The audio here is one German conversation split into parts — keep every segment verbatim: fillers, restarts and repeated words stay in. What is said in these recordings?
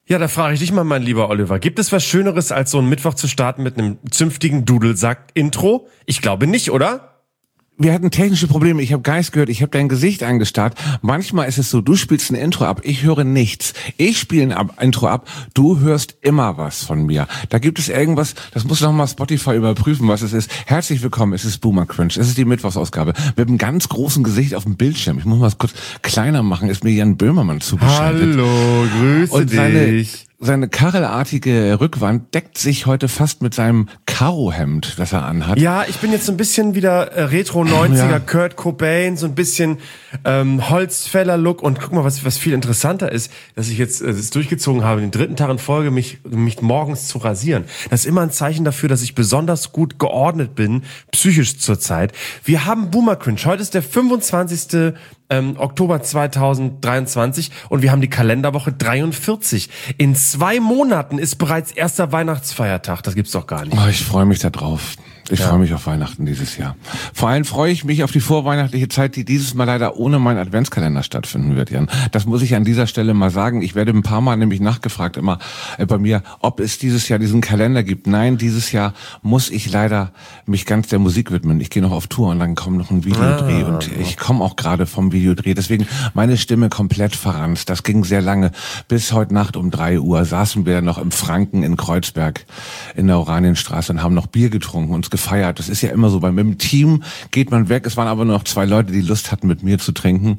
Ja, da frage ich dich mal, mein lieber Oliver, gibt es was Schöneres, als so einen Mittwoch zu starten mit einem zünftigen Dudelsack-Intro? Ich glaube nicht, oder? Wir hatten technische Probleme. Ich habe Geist gehört, ich habe dein Gesicht angestarrt. Manchmal ist es so, du spielst ein Intro ab, ich höre nichts. Ich spiele ein Intro ab, du hörst immer was von mir. Da gibt es irgendwas, das muss noch mal Spotify überprüfen, was es ist. Herzlich willkommen, es ist Boomer Cringe. Es ist die Mittwochsausgabe mit einem ganz großen Gesicht auf dem Bildschirm. Ich muss mal kurz kleiner machen, ist mir Jan Böhmermann zugeschaltet. Hallo, grüße Und seine, dich. Seine karelartige Rückwand deckt sich heute fast mit seinem Karohemd, das er anhat. Ja, ich bin jetzt so ein bisschen wieder äh, Retro-neunziger, Ja. Kurt Cobain, so ein bisschen ähm, Holzfäller-Look. Und guck mal, was was viel interessanter ist, dass ich jetzt äh, das durchgezogen habe, den dritten Tag in Folge, mich, mich morgens zu rasieren. Das ist immer ein Zeichen dafür, dass ich besonders gut geordnet bin, psychisch zurzeit. Wir haben Boomer Cringe. Heute ist der fünfundzwanzigste Ähm, Oktober zweitausenddreiundzwanzig und wir haben die Kalenderwoche dreiundvierzig. In zwei Monaten ist bereits erster Weihnachtsfeiertag. Das gibt's doch gar nicht. Oh, ich freue mich da drauf. Ich Ja. freue mich auf Weihnachten dieses Jahr. Vor allem freue ich mich auf die vorweihnachtliche Zeit, die dieses Mal leider ohne meinen Adventskalender stattfinden wird, Jan. Das muss ich an dieser Stelle mal sagen. Ich werde ein paar Mal nämlich nachgefragt immer äh, bei mir, ob es dieses Jahr diesen Kalender gibt. Nein, dieses Jahr muss ich leider mich ganz der Musik widmen. Ich gehe noch auf Tour und dann kommt noch ein Videodreh Ah. und ich komme auch gerade vom Videodreh. Deswegen meine Stimme komplett verranzt. Das ging sehr lange. Bis heute Nacht um drei Uhr saßen wir noch im Franken in Kreuzberg in der Oranienstraße und haben noch Bier getrunken, uns gefeiert. Das ist ja immer so, weil mit dem Team geht man weg. Es waren aber nur noch zwei Leute, die Lust hatten, mit mir zu trinken.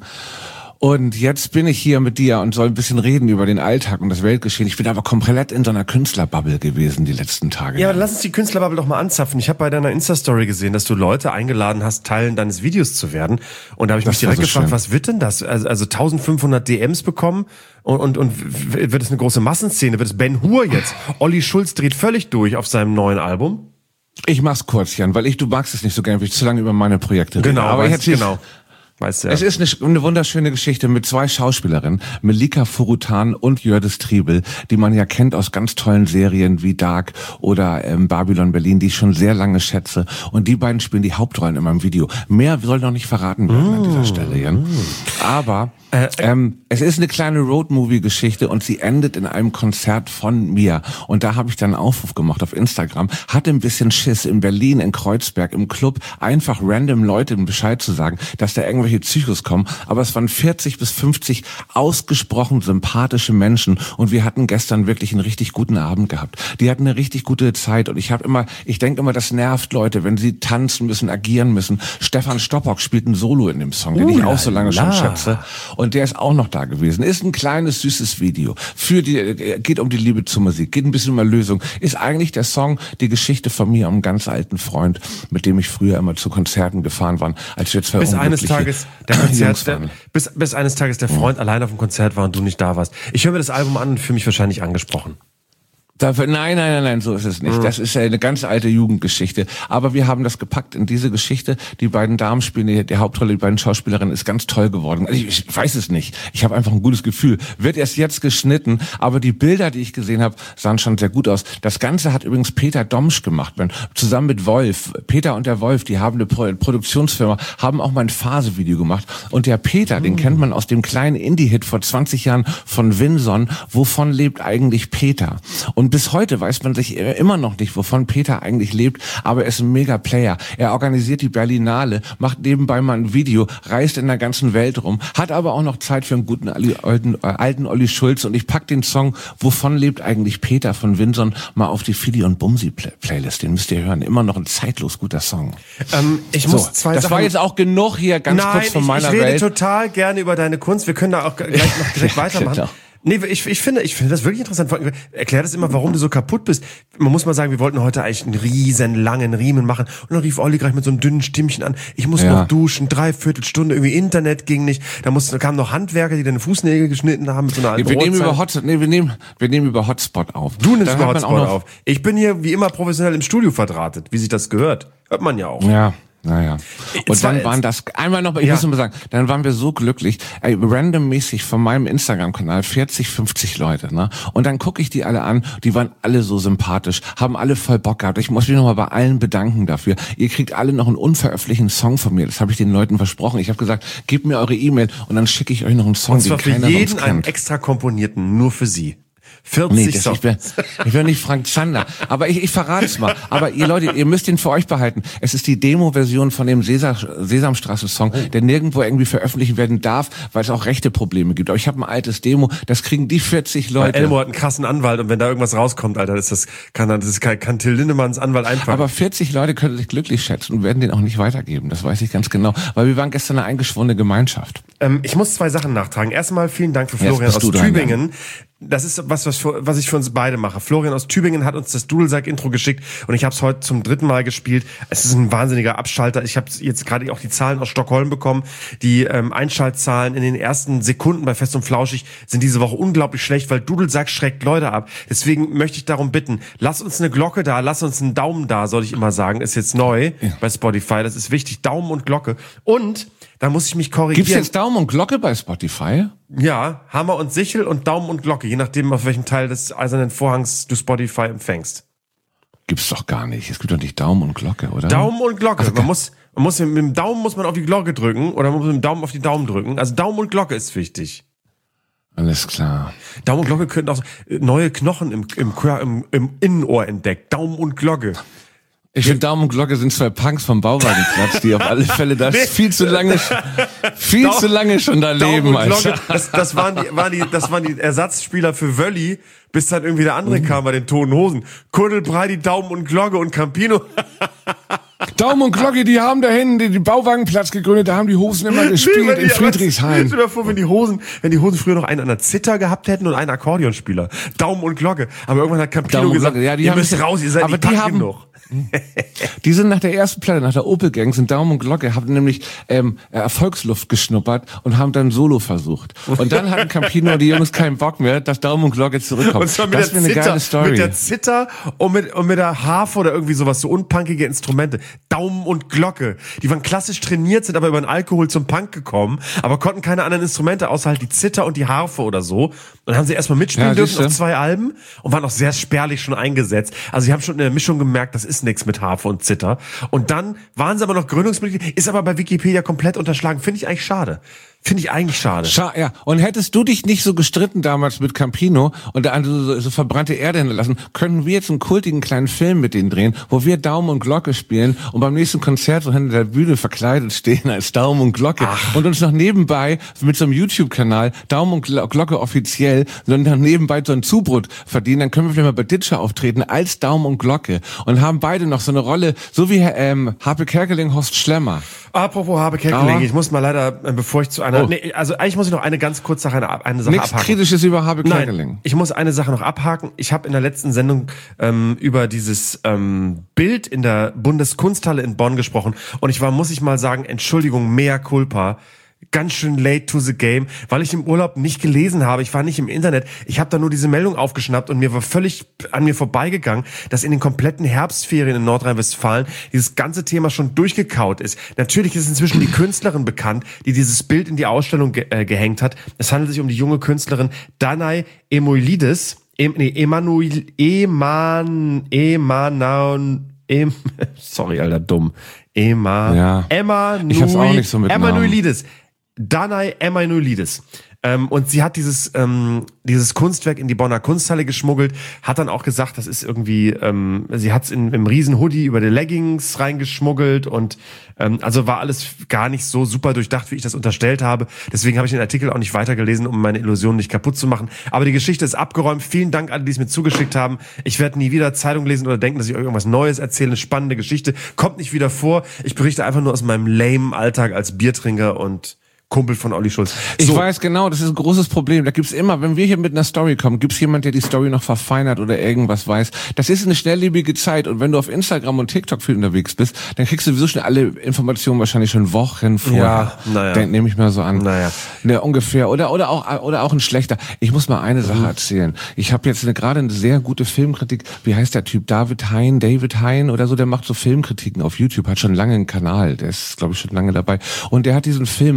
Und jetzt bin ich hier mit dir und soll ein bisschen reden über den Alltag und das Weltgeschehen. Ich bin aber komplett in so einer Künstlerbubble gewesen die letzten Tage. Ja, aber lass uns die Künstlerbubble doch mal anzapfen. Ich habe bei deiner Insta-Story gesehen, dass du Leute eingeladen hast, Teilen deines Videos zu werden. Und da habe ich mich Das war direkt so gefragt, schön. was wird denn das? Also, also eintausendfünfhundert D Ms bekommen und, und, und w- wird es eine große Massenszene? Wird es Ben Hur jetzt? Olli Schulz dreht völlig durch auf seinem neuen Album. Ich mach's kurz, Jan, weil ich, du magst es nicht so gerne, weil ich zu lange über meine Projekte rede. Genau, aber ich weißt, erzähl's- genau. Weißt du, ja. Es ist eine, eine wunderschöne Geschichte mit zwei Schauspielerinnen, Melika Furutan und Jördis Triebel, die man ja kennt aus ganz tollen Serien wie Dark oder ähm, Babylon Berlin, die ich schon sehr lange schätze. Und die beiden spielen die Hauptrollen in meinem Video. Mehr soll noch nicht verraten werden an dieser Stelle, Jan. Aber Äh, ähm, es ist eine kleine Roadmovie-Geschichte und sie endet in einem Konzert von mir. Und da habe ich dann einen Aufruf gemacht auf Instagram, hatte ein bisschen Schiss in Berlin, in Kreuzberg, im Club, einfach random Leuten Bescheid zu sagen, dass da irgendwelche Psychos kommen. Aber es waren vierzig bis fünfzig ausgesprochen sympathische Menschen und wir hatten gestern wirklich einen richtig guten Abend gehabt. Die hatten eine richtig gute Zeit und ich habe immer, ich denke immer, das nervt Leute, wenn sie tanzen müssen, agieren müssen. Stefan Stoppock spielt ein Solo in dem Song, den ich auch so lange schon schätze. Und der ist auch noch da gewesen. Ist ein kleines, süßes Video. Für die, geht um die Liebe zur Musik, geht ein bisschen um Erlösung. Ist eigentlich der Song die Geschichte von mir, um einen ganz alten Freund, mit dem ich früher immer zu Konzerten gefahren war, als wir zwei bis eines unglückliche Tages der Jungs Konzert, der, waren. bis, bis eines Tages der Freund allein auf dem Konzert war und du nicht da warst. Ich höre mir das Album an und fühle mich wahrscheinlich angesprochen. Dafür, nein, nein, nein, nein, so ist es nicht. Das ist ja eine ganz alte Jugendgeschichte. Aber wir haben das gepackt in diese Geschichte. Die beiden Damen spielen die, die Hauptrolle, die beiden Schauspielerinnen ist ganz toll geworden. Also ich, ich weiß es nicht. Ich habe einfach ein gutes Gefühl. Wird erst jetzt geschnitten, aber die Bilder, die ich gesehen habe, sahen schon sehr gut aus. Das Ganze hat übrigens Peter Domsch gemacht, zusammen mit Wolf. Peter und der Wolf, die haben eine Pro- Produktionsfirma, haben auch mal ein Phase-Video gemacht. Und der Peter, den kennt man aus dem kleinen Indie-Hit vor zwanzig Jahren von Winson. Wovon lebt eigentlich Peter? Und bis heute weiß man sich immer noch nicht, wovon Peter eigentlich lebt, aber er ist ein Mega-Player. Er organisiert die Berlinale, macht nebenbei mal ein Video, reist in der ganzen Welt rum, hat aber auch noch Zeit für einen guten alten, äh, alten Olli Schulz und ich pack den Song Wovon lebt eigentlich Peter von Winson mal auf die Fili und Bumsi Play- Playlist. Den müsst ihr hören. Immer noch ein zeitlos guter Song. Ähm, ich muss So, zwei das Sachen... war jetzt auch genug hier ganz Nein, kurz von ich, meiner ich rede Welt. total gerne über deine Kunst. Wir können da auch gleich noch direkt Ja, weitermachen. genau. Nee, ich, ich finde, ich finde das wirklich interessant. Vor allem, erklär das immer, warum du so kaputt bist. Man muss mal sagen, wir wollten heute eigentlich einen riesen langen Riemen machen. Und dann rief Olli gleich mit so einem dünnen Stimmchen an. Ich muss Ja. noch duschen, dreiviertel Stunde, irgendwie Internet ging nicht. Da mussten, da kamen noch Handwerker, die deine Fußnägel geschnitten haben mit so einer alten wir nehmen Rohrzeit. über Hotspot, nee, wir nehmen, wir nehmen über Hotspot auf. Du nimmst Dann über hat man auch Hotspot noch- auf. Ich bin hier wie immer professionell im Studio verdrahtet, wie sich das gehört. Hört man ja auch. Ja. Naja. Und Zwar- dann waren das, einmal noch, ich Ja. muss nur mal sagen, dann waren wir so glücklich, ey, randommäßig von meinem Instagram-Kanal vierzig, fünfzig Leute, ne? Und dann gucke ich die alle an, die waren alle so sympathisch, haben alle voll Bock gehabt. Ich muss mich nochmal bei allen bedanken dafür. Ihr kriegt alle noch einen unveröffentlichten Song von mir, das habe ich den Leuten versprochen. Ich habe gesagt, gebt mir eure E-Mail und dann schicke ich euch noch einen Song, Und zwar den für keiner sonst jeden einen kennt. extra komponierten, nur für sie. vierzig Nee, das, ich, bin, ich bin nicht Frank Zander. Aber ich, ich verrate es mal. Aber ihr Leute, ihr müsst ihn für euch behalten. Es ist die Demo-Version von dem Sesam, Sesamstraße-Song, der nirgendwo irgendwie veröffentlicht werden darf, weil es auch rechte Probleme gibt. Aber ich habe ein altes Demo, das kriegen die vierzig Leute. Weil Elmo hat einen krassen Anwalt und wenn da irgendwas rauskommt, Alter, ist das, kann, das ist, kann, kann Till Lindemanns Anwalt einpacken. Aber vierzig Leute können sich glücklich schätzen und werden den auch nicht weitergeben. Das weiß ich ganz genau. Weil wir waren gestern eine eingeschworene Gemeinschaft. Ähm, ich muss zwei Sachen nachtragen. Erstmal vielen Dank für Florian aus Tübingen. Das ist was, was, für, was ich für uns beide mache. Florian aus Tübingen hat uns das Dudelsack-Intro geschickt und ich habe es heute zum dritten Mal gespielt. Es ist ein wahnsinniger Abschalter. Ich habe jetzt gerade auch die Zahlen aus Stockholm bekommen. Die ähm, Einschaltzahlen in den ersten Sekunden bei Fest und Flauschig sind diese Woche unglaublich schlecht, weil Dudelsack schreckt Leute ab. Deswegen möchte ich darum bitten, lasst uns eine Glocke da, lasst uns einen Daumen da, soll ich immer sagen. Ist jetzt neu ja. bei Spotify. Das ist wichtig. Daumen und Glocke. Und da muss ich mich korrigieren. Gibt's jetzt Daumen und Glocke bei Spotify? Ja, Hammer und Sichel und Daumen und Glocke, je nachdem, auf welchem Teil des eisernen Vorhangs du Spotify empfängst. Gibt's doch gar nicht. Es gibt doch nicht Daumen und Glocke, oder? Daumen und Glocke. Also man muss, man muss mit dem Daumen muss man auf die Glocke drücken oder man muss mit dem Daumen auf die Daumen drücken. Also Daumen und Glocke ist wichtig. Alles klar. Daumen und Glocke könnten auch neue Knochen im, im, im, im Innenohr entdeckt. Daumen und Glocke. Ich finde, Daumen und Glocke sind zwei Punks vom Bauwagenplatz, die auf alle Fälle das nee. viel zu lange, viel Daumen, zu lange schon da leben. Daumen und Glocke, das, das waren die, waren die, das waren die Ersatzspieler für Wölli, bis dann irgendwie der andere mhm. kam bei den Toten Hosen. Kuddelbrei, Daumen und Glocke und Campino. Daumen und Glocke, die haben da hinten den Bauwagenplatz gegründet, da haben die Hosen immer gespielt in Friedrichshain. Stell dir mal vor, wenn die Hosen, wenn die Hosen früher noch einen an der Zither gehabt hätten und einen Akkordeonspieler. Daumen und Glocke. Aber irgendwann hat Campino Daumen gesagt, ja, die ihr haben müsst raus, ihr seid aber nicht die haben genug. Die sind nach der ersten Platte, nach der Opel Gang, sind Daumen und Glocke, haben nämlich ähm, Erfolgsluft geschnuppert und haben dann Solo versucht. Und dann hatten Campino und die Jungs keinen Bock mehr, dass Daumen und Glocke zurückkommen. Und zwar mit das wäre eine geile Story. Mit der Zither und mit, und mit der Harfe oder irgendwie sowas, so unpunkige Instrumente. Daumen und Glocke. Die waren klassisch trainiert, sind aber über den Alkohol zum Punk gekommen, aber konnten keine anderen Instrumente außer halt die Zither und die Harfe oder so. Und dann haben sie erstmal mitspielen ja, dürfen auf zwei Alben und waren auch sehr spärlich schon eingesetzt. Also sie haben schon in der Mischung gemerkt, das ist nichts mit Harfe und Zither. Und dann waren sie aber noch Gründungsmitglied, ist aber bei Wikipedia komplett unterschlagen. Finde ich eigentlich schade. Finde ich eigentlich schade. Scha ja. Und hättest du dich nicht so gestritten damals mit Campino und da so, so verbrannte Erde hinterlassen, könnten wir jetzt einen kultigen kleinen Film mit denen drehen, wo wir Daumen und Glocke spielen und beim nächsten Konzert so hinter der Bühne verkleidet stehen als Daumen und Glocke. Ach. Und uns noch nebenbei mit so einem YouTube-Kanal Daumen und Glocke offiziell, sondern dann nebenbei so einen Zubrot verdienen. Dann können wir vielleicht mal bei Ditscher auftreten als Daumen und Glocke und haben beide noch so eine Rolle, so wie ähm, Harpe Kerkeling, Horst Schlemmer. Apropos Harpe Kerkeling, ich muss mal leider, bevor ich zu einer, oh. nee, also eigentlich muss ich noch eine ganz kurze Sache, eine, eine Sache Nichts abhaken. Kritisches über Harpe Kerkeling. Nein, ich muss eine Sache noch abhaken. Ich habe in der letzten Sendung ähm, über dieses ähm, Bild in der Bundeskunsthalle in Bonn gesprochen und ich war, muss ich mal sagen, Entschuldigung, mea culpa. Ganz schön late to the game, weil ich im Urlaub nicht gelesen habe. Ich war nicht im Internet. Ich habe da nur diese Meldung aufgeschnappt und mir war völlig an mir vorbeigegangen, dass in den kompletten Herbstferien in Nordrhein-Westfalen dieses ganze Thema schon durchgekaut ist. Natürlich ist inzwischen die Künstlerin bekannt, die dieses Bild in die Ausstellung ge äh, gehängt hat. Es handelt sich um die junge Künstlerin Danai Emanuelidis. Em nee, Emanuel, Eman, Emanuel, em sorry, Alter, dumm. Ema, ja. Emma, ich hab's auch nicht so mit Emanuelidis. Danai Emanuelidis. Ähm, und sie hat dieses ähm, dieses Kunstwerk in die Bonner Kunsthalle geschmuggelt, hat dann auch gesagt, das ist irgendwie, ähm, sie hat's in im riesen Hoodie über die Leggings reingeschmuggelt und ähm, also war alles gar nicht so super durchdacht, wie ich das unterstellt habe. Deswegen habe ich den Artikel auch nicht weitergelesen, um meine Illusionen nicht kaputt zu machen. Aber die Geschichte ist abgeräumt. Vielen Dank an alle, die es mir zugeschickt haben. Ich werde nie wieder Zeitung lesen oder denken, dass ich euch irgendwas Neues erzähle. Eine spannende Geschichte kommt nicht wieder vor. Ich berichte einfach nur aus meinem lame Alltag als Biertrinker und Kumpel von Olli Schulz. So. Ich weiß genau, das ist ein großes Problem. Da gibt's immer, wenn wir hier mit einer Story kommen, gibt's jemand, der die Story noch verfeinert oder irgendwas weiß. Das ist eine schnelllebige Zeit und wenn du auf Instagram und TikTok viel unterwegs bist, dann kriegst du sowieso schon alle Informationen wahrscheinlich schon Wochen vorher. Ja, naja. Denk, nehme ich mal so an. Naja. Ne, ungefähr. Oder oder auch oder auch ein schlechter. Ich muss mal eine Sache mhm. erzählen. Ich habe jetzt eine, gerade eine sehr gute Filmkritik. Wie heißt der Typ? David Hein, David Hein oder so, der macht so Filmkritiken auf YouTube, hat schon lange einen Kanal. Der ist, glaube ich, schon lange dabei. Und der hat diesen Film Sound of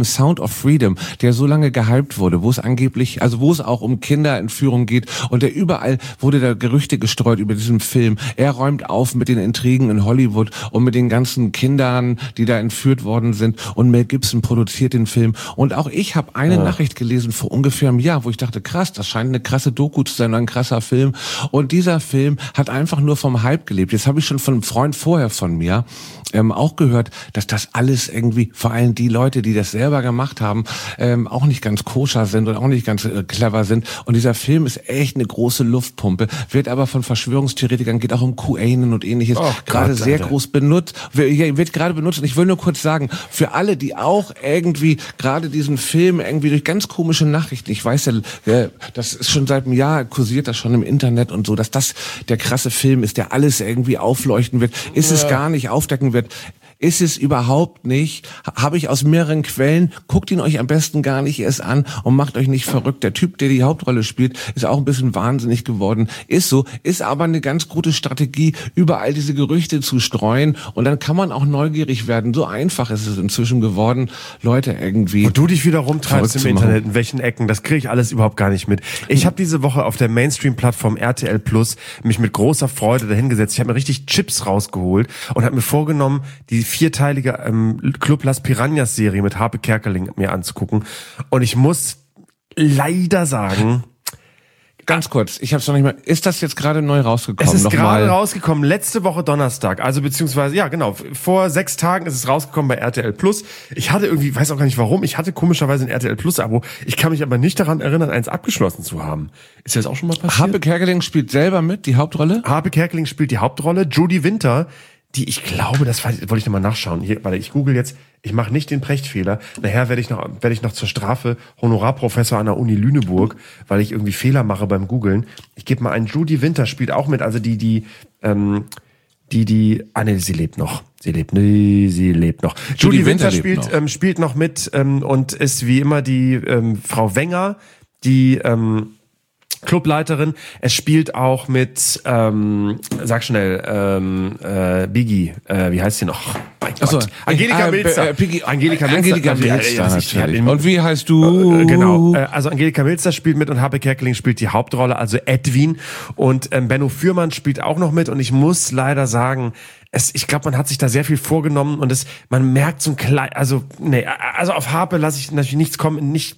of Freedom, der so lange gehypt wurde, wo es angeblich, also wo es auch um Kinderentführung geht und der überall wurde da Gerüchte gestreut über diesen Film. Er räumt auf mit den Intrigen in Hollywood und mit den ganzen Kindern, die da entführt worden sind und Mel Gibson produziert den Film. Und auch ich habe eine ja. Nachricht gelesen vor ungefähr einem Jahr, wo ich dachte, krass, das scheint eine krasse Doku zu sein, ein krasser Film. Und dieser Film hat einfach nur vom Hype gelebt. Jetzt habe ich schon von einem Freund vorher von mir ähm, auch gehört, dass das alles irgendwie, vor allem die Leute, die das selber gemacht haben, ähm, auch nicht ganz koscher sind und auch nicht ganz äh, clever sind. Und dieser Film ist echt eine große Luftpumpe, wird aber von Verschwörungstheoretikern, geht auch um QAnon und ähnliches, oh, gerade sehr Alter. groß benutzt, wird, wird gerade benutzt. Und ich will nur kurz sagen, für alle, die auch irgendwie gerade diesen Film irgendwie durch ganz komische Nachrichten, ich weiß ja, das ist schon seit einem Jahr, kursiert das schon im Internet und so, dass das der krasse Film ist, der alles irgendwie aufleuchten wird, ist ja. es gar nicht, aufdecken wird. Ist es überhaupt nicht, habe ich aus mehreren Quellen, guckt ihn euch am besten gar nicht erst an und macht euch nicht verrückt. Der Typ, der die Hauptrolle spielt, ist auch ein bisschen wahnsinnig geworden, ist so, ist aber eine ganz gute Strategie, überall diese Gerüchte zu streuen und dann kann man auch neugierig werden. So einfach ist es inzwischen geworden, Leute irgendwie. Und du dich wieder rumtreibst im Internet, in welchen Ecken, das kriege ich alles überhaupt gar nicht mit. Ich habe diese Woche auf der Mainstream-Plattform R T L Plus mich mit großer Freude dahingesetzt. Ich habe mir richtig Chips rausgeholt und habe mir vorgenommen, die vierteilige ähm, Club Las Piranhas Serie mit Harpe Kerkeling mir anzugucken. Und ich muss leider sagen... Ganz kurz, ich habe es noch nicht mal... Ist das jetzt gerade neu rausgekommen? Es ist gerade mal. rausgekommen, letzte Woche Donnerstag. Also beziehungsweise, ja genau, vor sechs Tagen ist es rausgekommen bei R T L Plus. Ich hatte irgendwie, weiß auch gar nicht warum, ich hatte komischerweise ein R T L Plus Abo. Ich kann mich aber nicht daran erinnern, eins abgeschlossen zu haben. Ist das auch schon mal passiert? Harpe Kerkeling spielt selber mit, die Hauptrolle? Harpe Kerkeling spielt die Hauptrolle. Judy Winter, die, ich glaube, das war, wollte ich nochmal nachschauen. Hier, warte, ich google jetzt, ich mache nicht den Prechtfehler. Nachher werde ich noch, werde ich noch zur Strafe Honorarprofessor an der Uni Lüneburg, weil ich irgendwie Fehler mache beim Googeln. Ich gebe mal ein, Judy Winter spielt auch mit, also die, die, ähm, die, die, ah nee, sie lebt noch. Sie lebt, nee, sie lebt noch. Judy, Judy Winter, Winter spielt, noch. Ähm, spielt noch mit, ähm, und ist wie immer die, ähm, Frau Wenger, die, ähm, Clubleiterin. Es spielt auch mit, ähm, sag schnell, ähm, äh, Biggie, äh, wie heißt sie noch? Mein Gott. So, Angelika äh, Milzer. Äh, Biggie, Angelika Milzer. Angelika Milzer, natürlich. Und wie heißt du? Äh, genau. Äh, also Angelika Milzer spielt mit und Harpe Kerkeling spielt die Hauptrolle, also Edwin. Und ähm, Benno Fürmann spielt auch noch mit. Und ich muss leider sagen, es, ich glaube, man hat sich da sehr viel vorgenommen und es, man merkt so ein klein, also, nee, also auf Harpe lasse ich natürlich nichts kommen, nicht,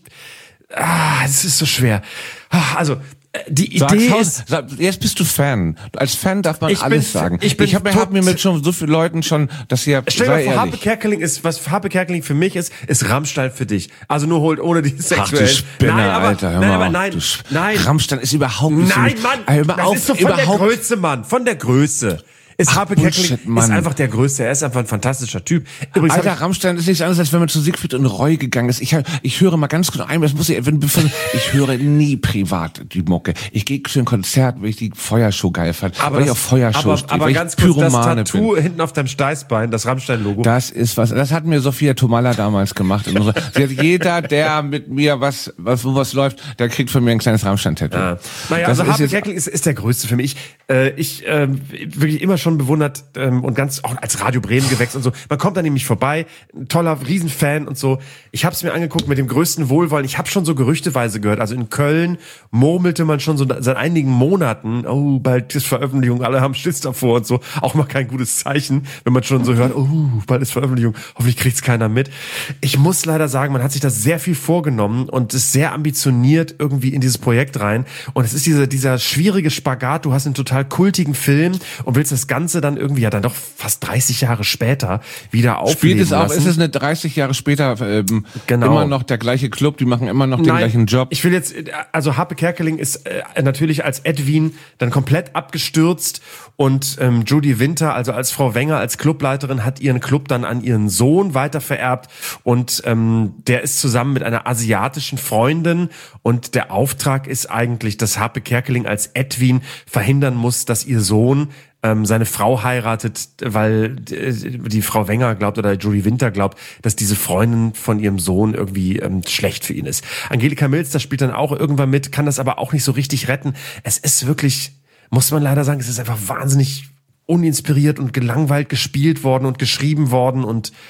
ah, es ist so schwer. Also, die Idee Sag's, ist... Sag, jetzt bist du Fan. Als Fan darf man ich alles bin, sagen. Ich, bin ich habe hab mir mit schon so vielen Leuten schon, dass ihr... Stell dir mal vor, Harpe Kerkeling ist, was Harpe Kerkeling für mich ist, ist Rammstein für dich. Also nur holt ohne die sexuellen... Ach, du Spinner, nein, aber, Alter, hör nein, mal aber auf. nein, Du, nein. Rammstein ist überhaupt nicht... Nein, Mann, äh, das auf, ist so von der Größe, Mann, von der Größe. Ist Harpe Kerkeling ist einfach der Größte. Er ist einfach ein fantastischer Typ. Übrigens, Alter, Rammstein ist nichts anderes, als wenn man zu Siegfried und Roy gegangen ist. Ich, ich höre mal ganz kurz ein, das muss ich, wenn, ich höre nie privat die Mucke. Ich gehe zu einem Konzert, weil ich die Feuershow geil fand. Aber weil das, ich auf Feuershow aber, stehe, aber weil ganz ich kurz, das Pyromane Tattoo bin. hinten auf deinem Steißbein, das Rammstein-Logo. Das ist was, das hat mir Sophia Tomalla damals gemacht. Sie hat, jeder, der mit mir was, was, wo was läuft, der kriegt von mir ein kleines Rammstein-Tattoo. Ja. Naja, das also Harpe Kerkeling ist, ist der Größte für mich. Äh, ich, äh, wirklich immer schon bewundert, äh, und ganz auch als Radio Bremen gewächst und so. Man kommt da nämlich vorbei, ein toller Riesenfan und so. Ich habe es mir angeguckt mit dem größten Wohlwollen. Ich habe schon so gerüchteweise gehört. Also in Köln murmelte man schon so seit einigen Monaten, oh, bald ist Veröffentlichung, alle haben Schiss davor und so. Auch mal kein gutes Zeichen, wenn man schon so hört, oh, bald ist Veröffentlichung, hoffentlich kriegt's keiner mit. Ich muss leider sagen, man hat sich da sehr viel vorgenommen und ist sehr ambitioniert irgendwie in dieses Projekt rein. Und es ist dieser, dieser schwierige Spagat, du hast einen total kultigen Film und willst das Ganze dann irgendwie, ja dann doch fast dreißig Jahre später wieder aufleben Spielt es auch, lassen. ist es eine dreißig Jahre später ähm, genau. immer noch der gleiche Club, die machen immer noch den Nein, gleichen Job. Ich will jetzt, also Harpe Kerkeling ist äh, natürlich als Edwin dann komplett abgestürzt und ähm, Judy Winter, also als Frau Wenger, als Clubleiterin, hat ihren Club dann an ihren Sohn weitervererbt und ähm, der ist zusammen mit einer asiatischen Freundin und der Auftrag ist eigentlich, dass Harpe Kerkeling als Edwin verhindern muss, dass ihr Sohn ähm, seine Frau heiratet, weil die Frau Wenger glaubt oder Judy Winter glaubt, dass diese Freundin von ihrem Sohn irgendwie ähm, schlecht für ihn ist. Angelika Milz, das spielt dann auch irgendwann mit, kann das aber auch nicht so richtig retten. Es ist wirklich, muss man leider sagen, es ist einfach wahnsinnig uninspiriert und gelangweilt gespielt worden und geschrieben worden und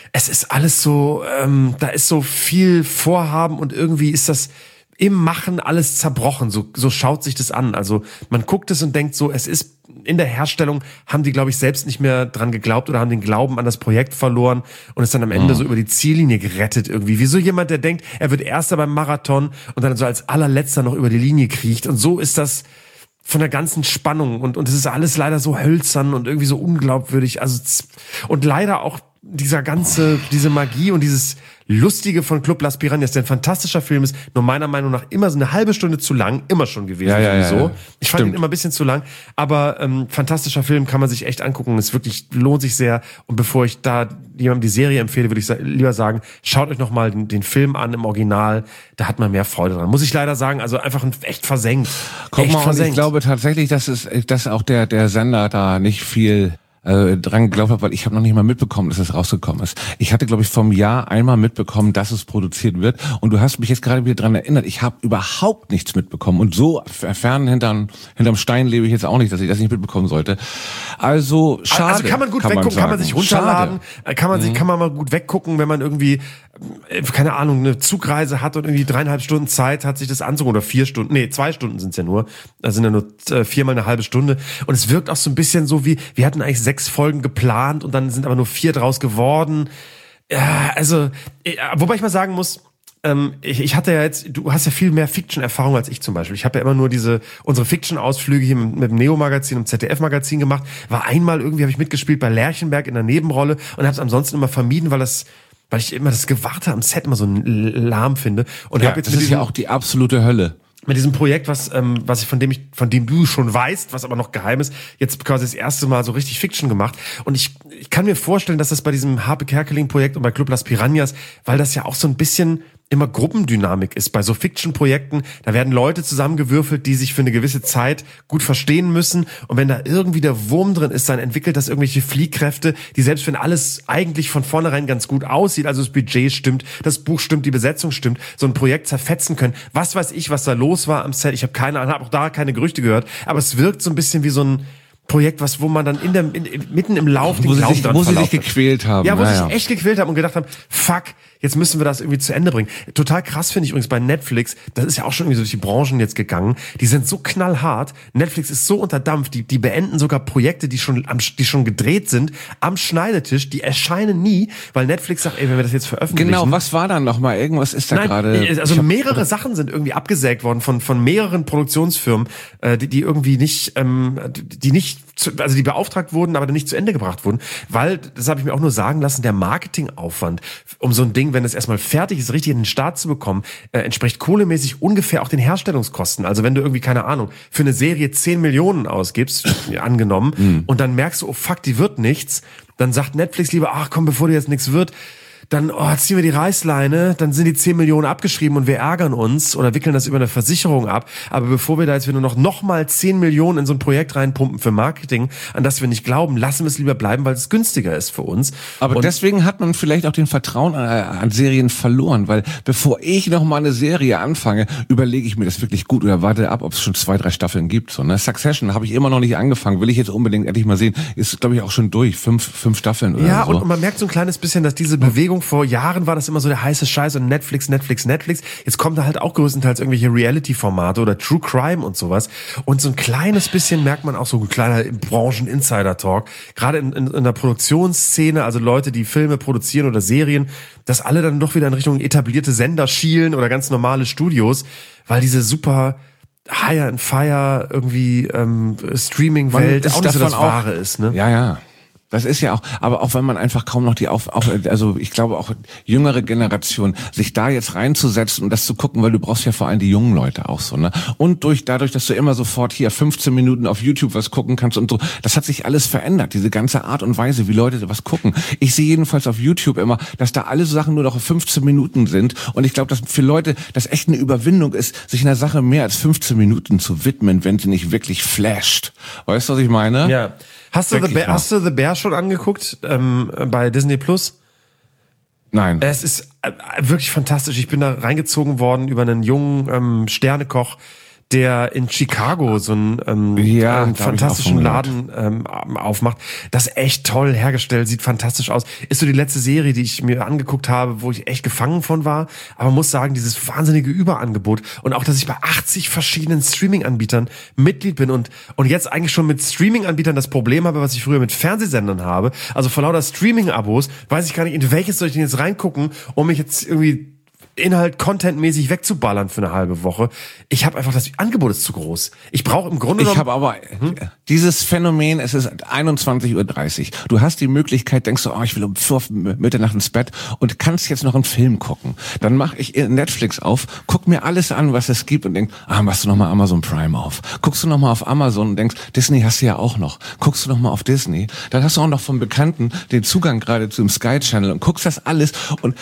es ist alles so, ähm, da ist so viel Vorhaben und irgendwie ist das im Machen alles zerbrochen. So, so schaut sich das an. Also man guckt es und denkt so, es ist in der Herstellung, haben die, glaube ich, selbst nicht mehr dran geglaubt oder haben den Glauben an das Projekt verloren und ist dann am Ende mhm. so über die Ziellinie gerettet irgendwie. Wie so jemand, der denkt, er wird Erster beim Marathon und dann so als allerletzter noch über die Linie kriecht. Und so ist das von der ganzen Spannung und und es ist alles leider so hölzern und irgendwie so unglaubwürdig. Also und leider auch dieser ganze, diese Magie und dieses Lustige von Club Las Piranhas, der ein fantastischer Film ist, nur meiner Meinung nach immer so eine halbe Stunde zu lang, immer schon gewesen. Ja, ja, sowieso. Ja, ja. Ich fand Stimmt. ihn immer ein bisschen zu lang, aber ähm, fantastischer Film, kann man sich echt angucken. Es wirklich lohnt sich sehr. Und bevor ich da jemandem die Serie empfehle, würde ich sa- lieber sagen, schaut euch nochmal den, den Film an im Original. Da hat man mehr Freude dran. Muss ich leider sagen, also einfach ein, echt versenkt. Guck echt mal, versenkt. ich glaube tatsächlich, dass es, dass auch der der Sender da nicht viel äh, dran geglaubt hat, weil ich habe noch nicht mal mitbekommen, dass es rausgekommen ist. Ich hatte, glaube ich, vom Jahr einmal mitbekommen, dass es produziert wird. Und du hast mich jetzt gerade wieder dran erinnert. Ich habe überhaupt nichts mitbekommen. Und so fern hinterm, hinterm Stein lebe ich jetzt auch nicht, dass ich das nicht mitbekommen sollte. Also schade. Also kann man gut kann weggucken, man kann man sich runterladen, Schade. kann man sich, kann man mal gut weggucken, wenn man irgendwie, äh, keine Ahnung, eine Zugreise hat und irgendwie dreieinhalb Stunden Zeit hat, sich das anzugucken, oder vier Stunden, nee, zwei Stunden sind's ja nur, da sind ja nur äh, viermal eine halbe Stunde und es wirkt auch so ein bisschen so wie, wir hatten eigentlich sechs Folgen geplant und dann sind aber nur vier draus geworden. Ja, also, äh, wobei ich mal sagen muss, Ähm, ich, ich hatte ja jetzt, du hast ja viel mehr Fiction-Erfahrung als ich zum Beispiel. Ich habe ja immer nur diese, unsere Fiction-Ausflüge hier mit, mit dem Neo-Magazin und Z D F-Magazin gemacht. War einmal irgendwie, habe ich mitgespielt bei Lerchenberg in der Nebenrolle und habe es ansonsten immer vermieden, weil das, weil ich immer das Gewarte am Set immer so lahm finde. Und Ja, hab jetzt das mit ist diesem, ja auch die absolute Hölle. mit diesem Projekt, was, ähm, was ich, von dem ich, von dem du schon weißt, was aber noch geheim ist, jetzt quasi das erste Mal so richtig Fiction gemacht. Und ich, ich kann mir vorstellen, dass das bei diesem Harpe Kerkeling-Projekt und bei Club Las Piranhas, weil das ja auch so ein bisschen immer Gruppendynamik ist. Bei so Fiction-Projekten, da werden Leute zusammengewürfelt, die sich für eine gewisse Zeit gut verstehen müssen. Und wenn da irgendwie der Wurm drin ist, dann entwickelt das irgendwelche Fliehkräfte, die selbst wenn alles eigentlich von vornherein ganz gut aussieht, also das Budget stimmt, das Buch stimmt, die Besetzung stimmt, so ein Projekt zerfetzen können. Was weiß ich, was da los war am Set. Ich habe keine Ahnung, habe auch da keine Gerüchte gehört. Aber es wirkt so ein bisschen wie so ein Projekt, was, wo man dann in der, in, mitten im Lauf den Wo sie Glauben sich, dran wo sie sich verlaufen. gequält haben. Ja, wo sie naja. sich echt gequält haben und gedacht haben, fuck, jetzt müssen wir das irgendwie zu Ende bringen. Total krass finde ich übrigens bei Netflix, das ist ja auch schon irgendwie so durch die Branchen jetzt gegangen, die sind so knallhart, Netflix ist so unter Dampf, die, die beenden sogar Projekte, die schon, am, die schon gedreht sind, am Schneidetisch, die erscheinen nie, weil Netflix sagt, ey, wenn wir das jetzt veröffentlichen. Genau, was war dann nochmal? Irgendwas ist da Nein, gerade... also mehrere Sachen sind irgendwie abgesägt worden von von mehreren Produktionsfirmen, äh, die die irgendwie nicht, ähm, die nicht, zu, also die beauftragt wurden, aber dann nicht zu Ende gebracht wurden, weil, das habe ich mir auch nur sagen lassen, der Marketingaufwand, um so ein Ding, wenn es erstmal fertig ist, richtig in den Start zu bekommen, äh, entspricht kohlemäßig ungefähr auch den Herstellungskosten. Also wenn du irgendwie, keine Ahnung, für eine Serie zehn Millionen ausgibst, angenommen, mhm. und dann merkst du, oh fuck, die wird nichts, dann sagt Netflix lieber, ach komm, bevor dir jetzt nichts wird, dann oh, ziehen wir die Reißleine, dann sind die zehn Millionen abgeschrieben und wir ärgern uns oder wickeln das über eine Versicherung ab. Aber bevor wir da jetzt wieder noch, noch mal zehn Millionen in so ein Projekt reinpumpen für Marketing, an das wir nicht glauben, lassen wir es lieber bleiben, weil es günstiger ist für uns. Aber und deswegen hat man vielleicht auch den Vertrauen an, an Serien verloren, weil bevor ich noch mal eine Serie anfange, überlege ich mir das wirklich gut oder warte ab, ob es schon zwei, drei Staffeln gibt. So, ne? Succession habe ich immer noch nicht angefangen, will ich jetzt unbedingt endlich mal sehen. Ist, glaube ich, auch schon durch, fünf, fünf Staffeln oder ja, so. und man merkt so ein kleines bisschen, dass diese Bewegung, vor Jahren war das immer so der heiße Scheiß und Netflix, Netflix, Netflix. Jetzt kommen da halt auch größtenteils irgendwelche Reality-Formate oder True Crime und sowas. Und so ein kleines bisschen merkt man auch so ein kleiner Branchen-Insider-Talk. Gerade in, in, in der Produktionsszene, also Leute, die Filme produzieren oder Serien, dass alle dann doch wieder in Richtung etablierte Sender schielen oder ganz normale Studios, weil diese super Hire and Fire irgendwie ähm, Streaming-Welt auch nicht so das Wahre ist. Ne? Ja, ja. Das ist ja auch, aber auch wenn man einfach kaum noch die auf, auf also ich glaube auch jüngere Generation, sich da jetzt reinzusetzen und das zu gucken, weil du brauchst ja vor allem die jungen Leute auch so, ne? Und durch, dadurch, dass du immer sofort hier fünfzehn Minuten auf YouTube was gucken kannst und so, das hat sich alles verändert, diese ganze Art und Weise, wie Leute was gucken. Ich sehe jedenfalls auf YouTube immer, dass da alle Sachen nur noch auf fünfzehn Minuten sind und ich glaube, dass für Leute das echt eine Überwindung ist, sich einer Sache mehr als fünfzehn Minuten zu widmen, wenn sie nicht wirklich flasht. Weißt du, was ich meine? Ja. Hast du, The Bear, hast du The Bear schon angeguckt ähm, bei Disney Plus? Nein. Es ist äh, wirklich fantastisch. Ich bin da reingezogen worden über einen jungen ähm, Sternekoch, der in Chicago so einen, ähm, Ja, einen da hab ich fantastischen auch von Laden ähm, aufmacht. Das ist echt toll hergestellt, sieht fantastisch aus. Ist so die letzte Serie, die ich mir angeguckt habe, wo ich echt gefangen von war. Aber muss sagen, dieses wahnsinnige Überangebot und auch, dass ich bei achtzig verschiedenen Streaming-Anbietern Mitglied bin und und jetzt eigentlich schon mit Streaming-Anbietern das Problem habe, was ich früher mit Fernsehsendern habe. Also vor lauter Streaming-Abos weiß ich gar nicht, in welches soll ich denn jetzt reingucken, um mich jetzt irgendwie Inhalt contentmäßig wegzuballern für eine halbe Woche. Ich habe einfach, das Angebot ist zu groß. Ich brauche im Grunde genommen... Ich habe aber hm? dieses Phänomen, es ist einundzwanzig Uhr dreißig. Du hast die Möglichkeit, denkst du, oh, ich will um Mitternacht ins Bett und kannst jetzt noch einen Film gucken. Dann mache ich Netflix auf, guck mir alles an, was es gibt und denk, ah, machst du noch mal Amazon Prime auf. Guckst du noch mal auf Amazon und denkst, Disney hast du ja auch noch. Guckst du noch mal auf Disney. Dann hast du auch noch vom Bekannten den Zugang gerade zum Sky Channel und guckst das alles und